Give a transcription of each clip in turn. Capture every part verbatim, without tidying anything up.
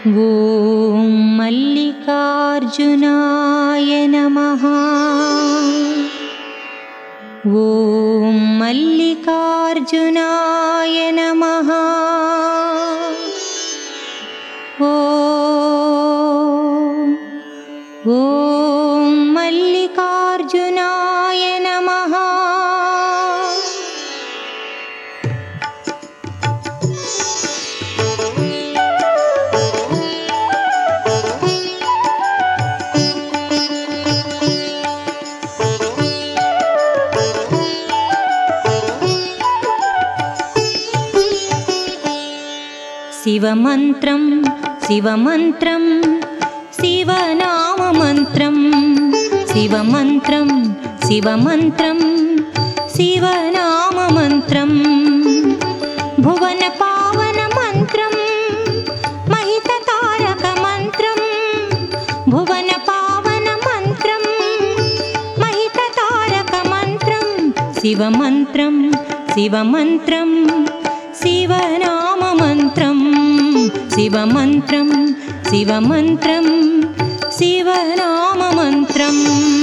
ఓం మల్లికార్జునాయ నమః. ఓం మల్లికార్జునాయ నమః. ఓం ఓం మల్లికార్జునాయ నమః. శివమంత్రం శివమంత్రం శివనామమంత్రం శివమంత్రం శివమంత్రం శివనామమంత్రం భువన పావన మంత్రం మహిత తారక మంత్రం భువన పావన మంత్రం మహిత తారక మంత్రం శివమంత్రం శివమంత్రం శివనామమంత్రం శివమంత్రం శివమంత్రం శివనామమంత్రం.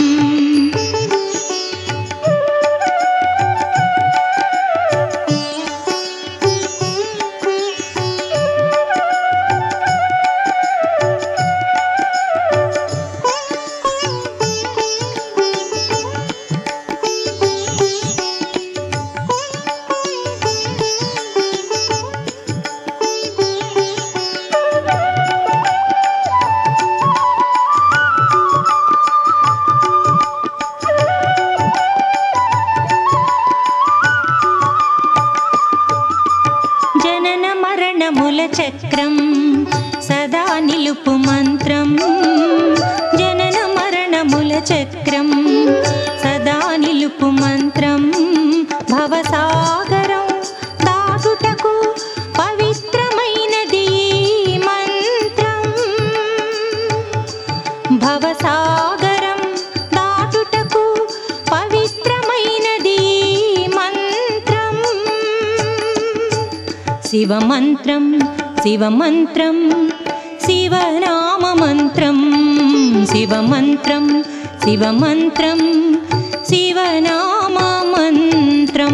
మరణముల చక్రం సదా నిలుపు మంత్రం జనన మరణముల చక్రం సదా నిలుపు మంత్రం భవసాగరం దాటుటకు పవిత్రమైనది మంత్రం భవసాగరం దాటుటకు పవిత్రమైనది మంత్రం శివమంత్రం శివమంత్రం శివనామమంత్రం శివమంత్రం శివమంత్రం శివనామమంత్రం.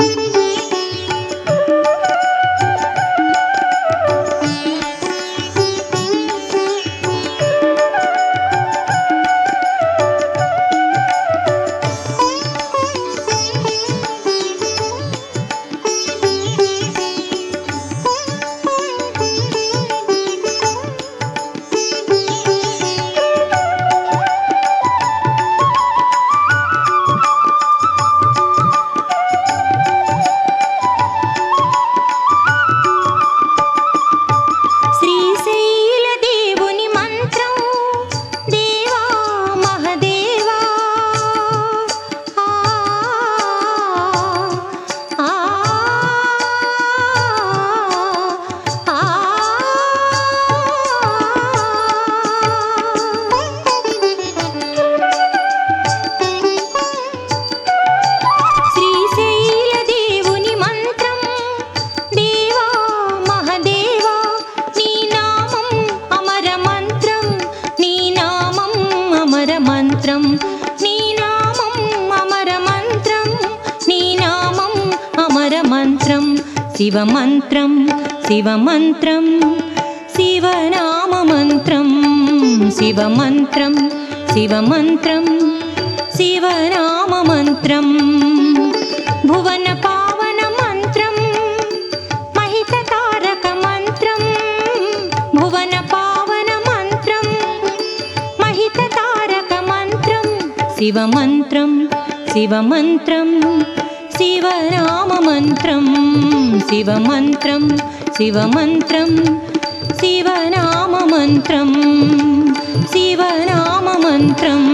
మంత్రం నీ నామం అమర మంత్రం నీ నామం అమర మంత్రం శివమంత్రం శివమంత్రం శివనామమంత్రం శివమంత్రం శివమంత్రం శివనామమంత్రం భువన పావన మంత్రం మహిత తారక మంత్రం భువన పావన మంత్రం మహిత తారక మంత్రం శివమంత్రం శివమంత్రం శివనామమంత్రం శివమంత్రం శివమంత్రం శివనామమంత్రం శివనామమంత్రం.